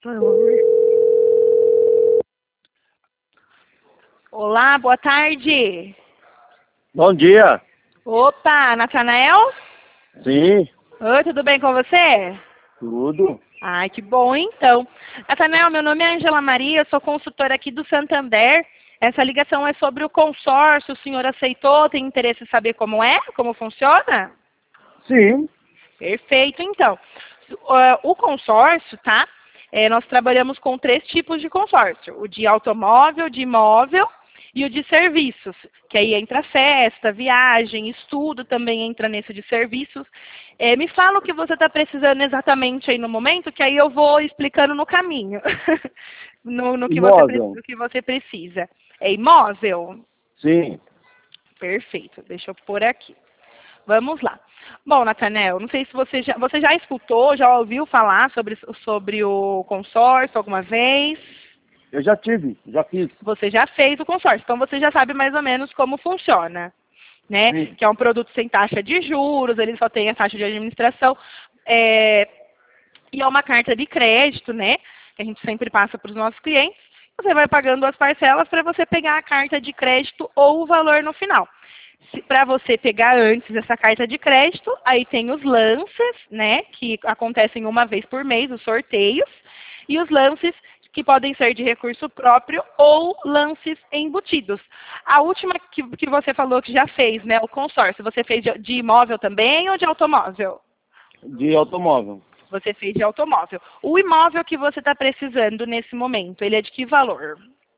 Olá, boa tarde. Bom dia. Opa, Natanael? Sim, Oi, tudo bem com você? tudo. Ai, que bom então. Natanael, meu nome é Angela Maria, eu sou consultora aqui do Santander. Essa ligação é sobre o consórcio, o senhor aceitou? Tem interesse em saber como é? Como funciona? Sim, Perfeito, então. O consórcio, tá? Nós trabalhamos com 3 tipos de consórcio. O de automóvel, de imóvel e o de serviços. Que aí entra festa, viagem, estudo também entra nesse de serviços. Me fala o que você está precisando exatamente aí no momento, que aí eu vou explicando no caminho. no imóvel. que você precisa. É imóvel? Sim. Perfeito, deixa eu pôr aqui. Vamos lá. Bom, Natanael, não sei se você já escutou, já ouviu falar sobre o consórcio alguma vez? Eu já tive, já fiz. Você já fez o consórcio, então você já sabe mais ou menos como funciona, né? Sim. Que é um produto sem taxa de juros, ele só tem a taxa de administração, e é uma carta de crédito, né? Que a gente sempre passa para os nossos clientes. Você vai pagando as parcelas para você pegar a carta de crédito ou o valor no final. Para você pegar antes essa carta de crédito, aí tem os lances, né, que acontecem uma vez por mês, os sorteios, e os lances que podem ser de recurso próprio ou lances embutidos. A última que você falou que já fez, né, o consórcio, você fez de imóvel também ou de automóvel? De automóvel. Você fez de automóvel. O imóvel que você está precisando nesse momento, ele é de que valor?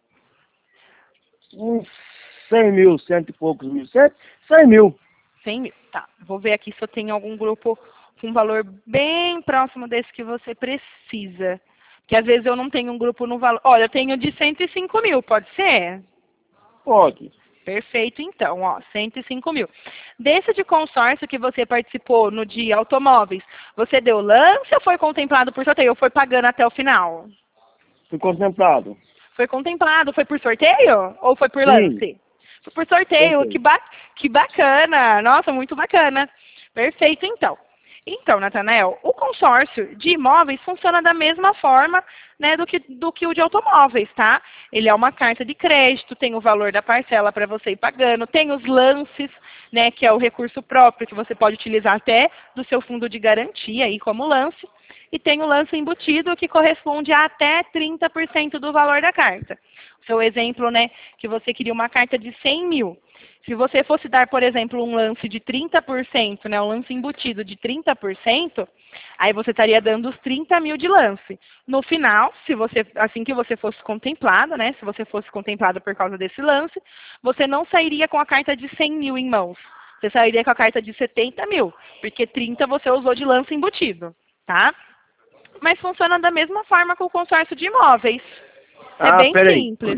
Uns 100 mil, cento e poucos mil. 100 mil. 100 mil. Tá. Vou ver aqui se eu tenho algum grupo com valor bem próximo desse que você precisa. Porque às vezes eu não tenho um grupo no valor. Olha, eu tenho de 105 mil, pode ser? Pode. Perfeito, então, ó, 105 mil. Desse de consórcio que você participou no de automóveis, você deu lance ou foi contemplado por sorteio? Ou foi pagando até o final? Fui contemplado. Foi contemplado, foi por sorteio ou foi por Sim. lance? Foi por sorteio, Sorteio. que bacana, nossa, muito bacana. Perfeito, então. Então, Natanael, o consórcio de imóveis funciona da mesma forma, né, do que o de automóveis, tá? Ele é uma carta de crédito, tem o valor da parcela para você ir pagando, tem os lances, né, que é o recurso próprio que você pode utilizar até do seu fundo de garantia aí como lance, e tem o lance embutido que corresponde a até 30% do valor da carta. O seu exemplo, né, que você queria uma carta de 100 mil. Se você fosse dar, por exemplo, um lance de 30%, né, um lance embutido de 30%, aí você estaria dando os 30 mil de lance. No final, assim que você fosse contemplado, né, se você fosse contemplado por causa desse lance, você não sairia com a carta de 100 mil em mãos. Você sairia com a carta de 70 mil, porque 30 você usou de lance embutido, tá? Mas funciona da mesma forma que o consórcio de imóveis. É Ah, bem peraí. simples.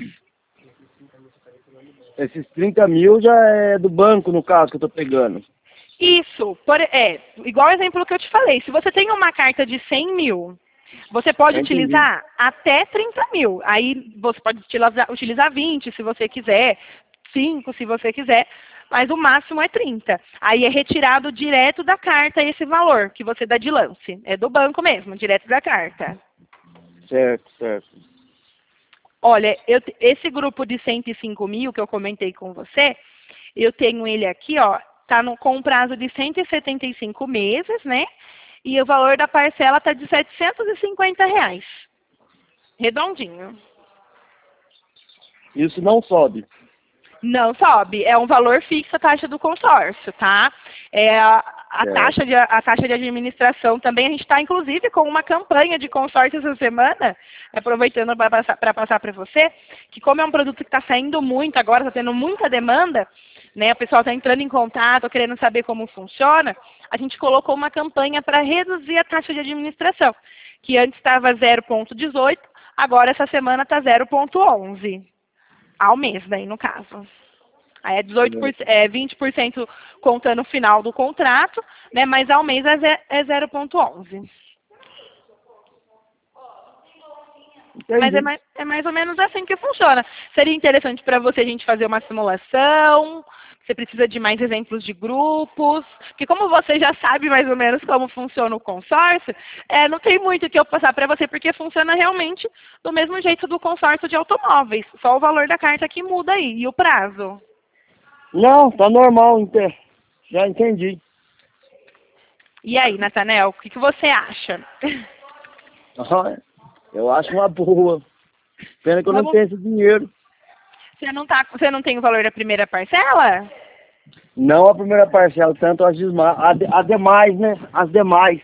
Esses 30 mil já é do banco, no caso, que eu tô pegando. Isso, igual o exemplo que eu te falei. Se você tem uma carta de 100 mil, você pode Já entendi. utilizar até 30 mil. Aí você pode utilizar 20 se você quiser, 5 se você quiser, mas o máximo é 30. Aí é retirado direto da carta esse valor que você dá de lance. É do banco mesmo, direto da carta. Certo, certo. Olha, esse grupo de 105 mil que eu comentei com você, eu tenho ele aqui, ó, tá com um prazo de 175 meses, né? E o valor da parcela tá de R$ 750. Redondinho. Isso não sobe. Não sobe, é um valor fixo a taxa do consórcio, tá? Certo. A taxa de administração também, a gente está inclusive com uma campanha de consórcio essa semana, aproveitando para passar para você, que como é um produto que está saindo muito agora, está tendo muita demanda, né? O pessoal está entrando em contato, querendo saber como funciona, a gente colocou uma campanha para reduzir a taxa de administração, que antes estava 0,18, agora essa semana está 0,11. Ao mês, daí, no caso. Aí é 20% contando o final do contrato, né? Mas ao mês é 0,11. Mas Entendi. é mais ou menos assim que funciona. Seria interessante para você a gente fazer uma simulação, Você precisa de mais exemplos de grupos? Porque como você já sabe mais ou menos como funciona o consórcio, não tem muito que eu passar para você, porque funciona realmente do mesmo jeito do consórcio de automóveis. Só o valor da carta que muda aí, e o prazo. Não, tá normal, já entendi. E aí, Natanel, o que você acha? Ah, eu acho uma boa. Pena que eu não tenho esse dinheiro. Você não tem o valor da primeira parcela? Não a primeira parcela, tanto as demais, né? As demais.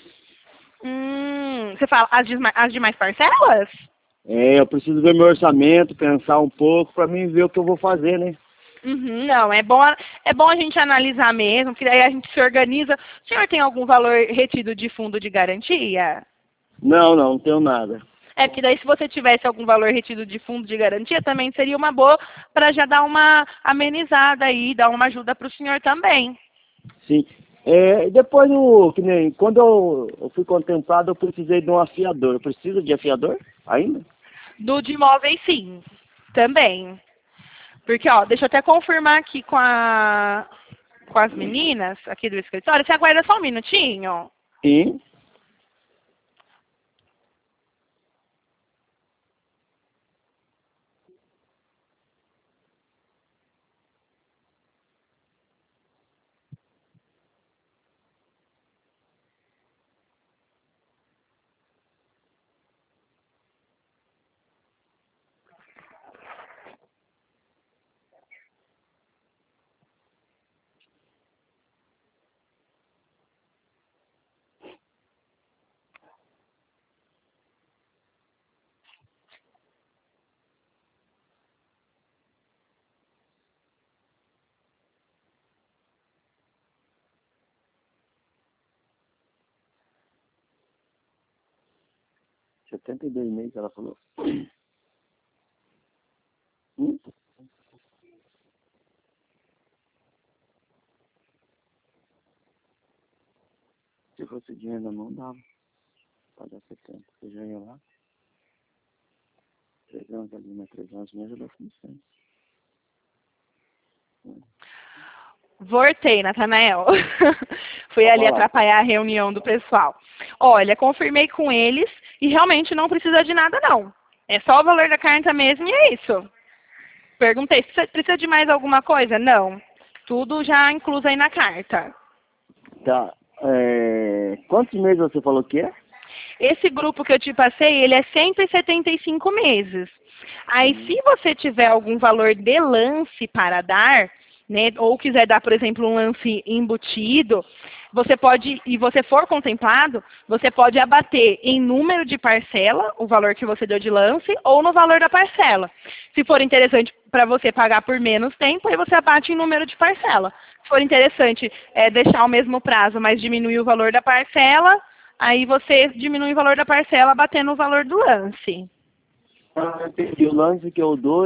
Você fala as demais parcelas? Eu preciso ver meu orçamento, pensar um pouco para mim ver o que eu vou fazer, né? Uhum, não, é bom a gente analisar mesmo, que daí a gente se organiza. O senhor tem algum valor retido de fundo de garantia? Não tenho nada. Porque daí se você tivesse algum valor retido de fundo de garantia, também seria uma boa para já dar uma amenizada aí, dar uma ajuda para o senhor também. Sim. Depois, que nem, quando eu fui contemplado, eu precisei de um afiador. Eu preciso de afiador ainda? De imóveis, sim, também. Porque, ó, deixa eu até confirmar aqui com as meninas aqui do escritório. Você aguarda só um minutinho? Sim. R$72,5 ela falou. Se fosse dinheiro na mão, dava. Pode dar 70. Você já ia lá. 300 ali, mais 300, me ajudou com 100. Voltei, Natanael. Fui ali atrapalhar a reunião do pessoal. Olha, confirmei com eles e realmente não precisa de nada, não. É só o valor da carta mesmo e é isso. Perguntei, você precisa de mais alguma coisa? Não. Tudo já incluso aí na carta. Tá. Quantos meses você falou que é? Esse grupo que eu te passei, ele é 175 meses. Aí, se você tiver algum valor de lance para dar, né, ou quiser dar, por exemplo, um lance embutido, você pode, e você for contemplado, você pode abater em número de parcela, o valor que você deu de lance, ou no valor da parcela. Se for interessante para você pagar por menos tempo, aí você abate em número de parcela. Se for interessante deixar o mesmo prazo, mas diminuir o valor da parcela, aí você diminui o valor da parcela batendo o valor do lance. Entendi. O lance que eu dou,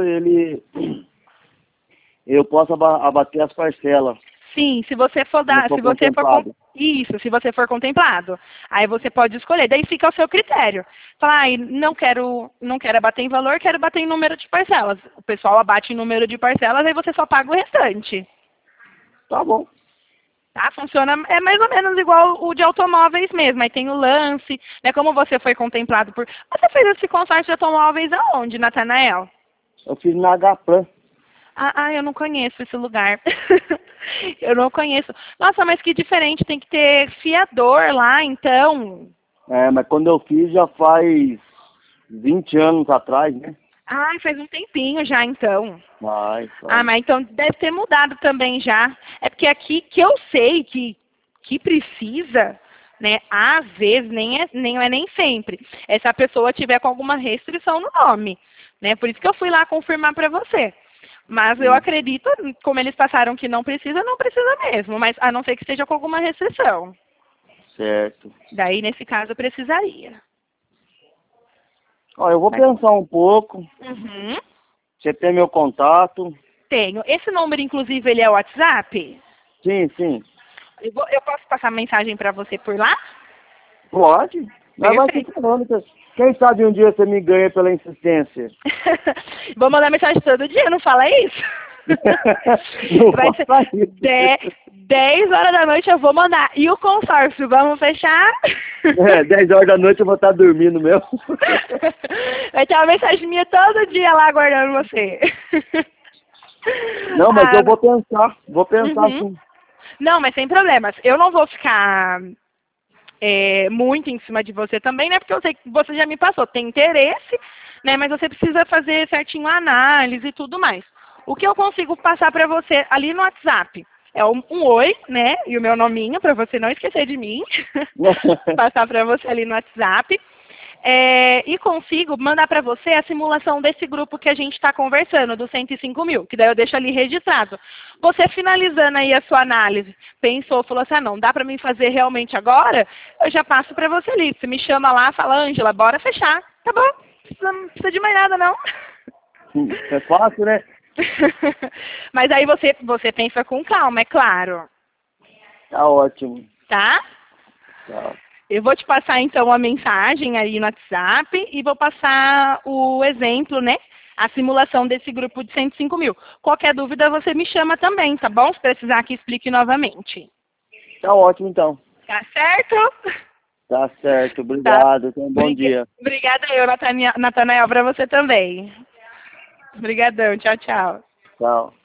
eu posso abater as parcelas. Sim, se você for dar, se você for isso, se você for contemplado, aí você pode escolher. Daí fica ao seu critério. Falar, não quero abater em valor, quero bater em número de parcelas. O pessoal abate em número de parcelas, aí você só paga o restante. Tá bom. Tá? Funciona, é mais ou menos igual o de automóveis mesmo. Aí tem o lance, né? Como você foi contemplado por... Você fez esse consórcio de automóveis aonde, Natanael? Eu fiz na H-Plan. Eu não conheço esse lugar. Eu não conheço. Nossa, mas que diferente, tem que ter fiador lá, então. Mas quando eu fiz já faz 20 anos atrás, né? Faz um tempinho já, então. Mas então deve ter mudado também já. É porque aqui que eu sei que precisa, né, às vezes, nem sempre, é se a pessoa tiver com alguma restrição no nome, né? Por isso que eu fui lá confirmar para você. Mas eu acredito, como eles passaram que não precisa mesmo, mas a não ser que esteja com alguma restrição. Certo. Daí, nesse caso, eu precisaria. Eu vou pensar um pouco. Uhum. Você tem meu contato? Tenho. Esse número, inclusive, ele é o WhatsApp? Sim. Eu posso passar mensagem para você por lá? Pode. Mas vai ser econômica. Quem sabe um dia você me ganha pela insistência. Vou mandar mensagem todo dia, não fala isso? Não Vai ser faça isso. 10 horas da noite eu vou mandar. E o consórcio, vamos fechar? 10 horas da noite eu vou estar dormindo mesmo. Vai ter uma mensagem minha todo dia lá aguardando você. Não, mas eu vou pensar Uhum. sim. Não, mas sem problemas. Eu não vou ficar muito em cima de você também, né? Porque eu sei que você já me passou, tem interesse, né? Mas você precisa fazer certinho a análise e tudo mais. O que eu consigo passar para você ali no WhatsApp é um oi, né? E o meu nominho, para você não esquecer de mim. Passar para você ali no WhatsApp. E consigo mandar para você a simulação desse grupo que a gente está conversando, dos 105 mil, que daí eu deixo ali registrado. Você finalizando aí a sua análise, pensou, falou assim, não, dá para mim fazer realmente agora? Eu já passo para você ali. Você me chama lá, fala, Ângela, bora fechar. Tá bom, não precisa de mais nada, não. É fácil, né? Mas aí você pensa com calma, é claro. Tá ótimo. Tá? Tá. Eu vou te passar, então, uma mensagem aí no WhatsApp e vou passar o exemplo, né? A simulação desse grupo de 105 mil. Qualquer dúvida, você me chama também, tá bom? Se precisar que explique novamente. Tá ótimo, então. Tá certo? Tá certo. Tá. Obrigado. Tenha um bom dia. Obrigada eu, Natanael, para você também. Obrigadão. Tchau, tchau. Tchau.